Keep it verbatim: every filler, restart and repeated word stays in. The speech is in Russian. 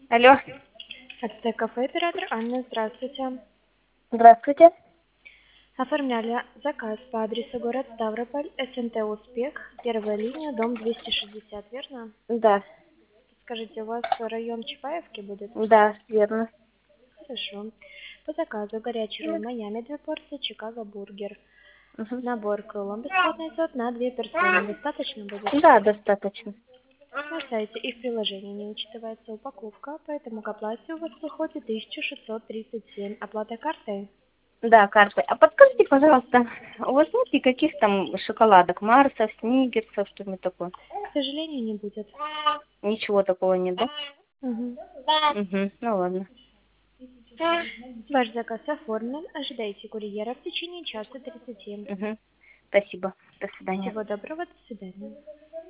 Алло, Это кафе оператор Анна, здравствуйте. здравствуйте. Оформляли заказ по адресу город Ставрополь, СНТ Успех, первая линия, дом двести шестьдесят, верно? Да, Скажите, у вас район Чапаевки будет? да, верно. Хорошо. По заказу горячий ролл Майами две порции, Чикаго бургер. Мгм. Набор крылом бесплатно идет на две персоны. Достаточно будет? Да, достаточно. На сайте и в приложении не учитывается упаковка, поэтому к оплате у вас выходит тысяча шестьсот тридцать семь. Оплата картой? Да, карты. А подскажите, пожалуйста, у вас нет никаких там шоколадок, Марсов, Сникерсов, что-нибудь такое? К сожалению, не будет. Ничего такого нет, да? Мгм. Угу, ну ладно. Ваш заказ оформлен. Ожидайте курьера в течение часа тридцати. Угу. Спасибо. До свидания. Всего доброго. До свидания.